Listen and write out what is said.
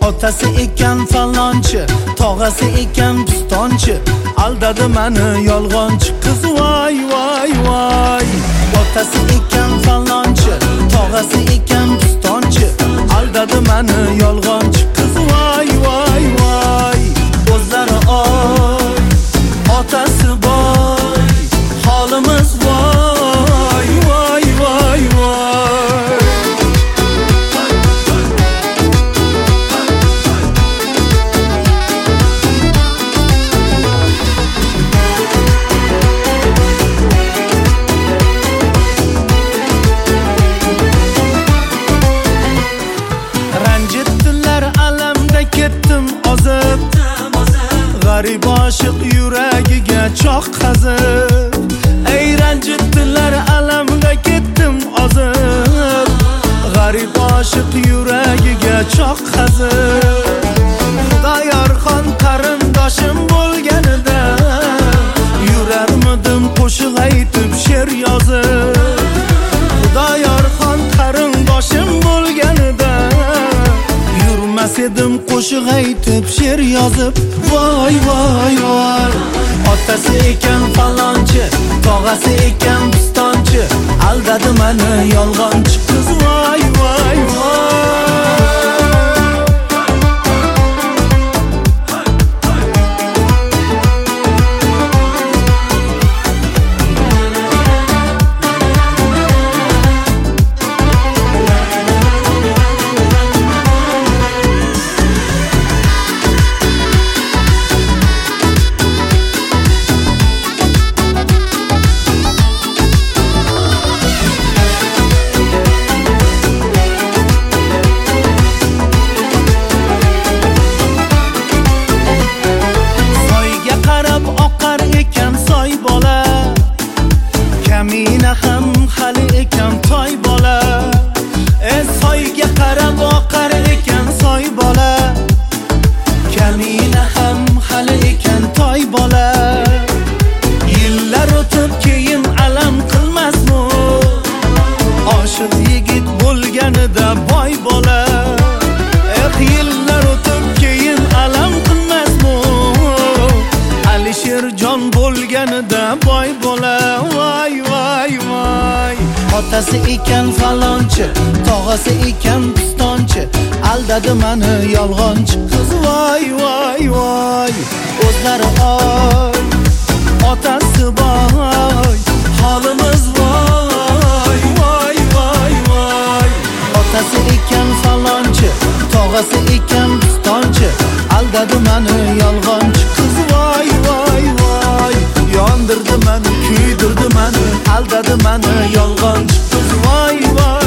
Otasi ekan falonchi, tog'asi ekan pistonchi, aldadi meni yolg'onchi qiz voy voy voy. Otasi ekan falonchi, tog'asi ekan pistonchi, aldadi meni yolg'onchi qiz voy voy voy. O'zlari oy, otasi boy, holimiz voy voy voy voy. Ranjitdilar alamda ketdim ozib, g'arib oshiq yuragiga choq qazib. Ey ranjitdilar alamda ketdim ozib, g'arib oshiq yuragiga choq qazib. Xudoyorxon qarindoshim bo'lganida yurarmidim qo'shiq aytib she'r yozib. Xudoyorxon qarindoshim bo'lganida yurmas edim qo'shiq aytib she'r yozib. Voy voy voy. Otasi ekan falonchi, tog'asi ekan pistonchi, aldadi meni yolg'onchi qiz voy voy voy. Kamina ham hali ekan toy bola, soyga qarab oqar ekan soy bola. Kamina ham hali ekan toy bola. Yillar o'tib keyin alam qilmasmi oshiq yigit bo'lganida boy bola. Yillar o'tib keyin alam qilmasmi Alisherjon bo'lganida boy bola. Voy voy voy. Otasi ekan falonchi, tog'asi ekan pistonchi, aldadi meni yolg'onchi qiz voy voy voy. O'zlari oy, otasi boy, holimiz voy voy voy voy. Otasi ekan falonchi, tog'asi ekan pistonchi, aldadi meni yolg'onchi qiz voy voy voy. Yondirdi meni, kuydirdi meni, aldadi meni yolg'onchi qiz voy voy.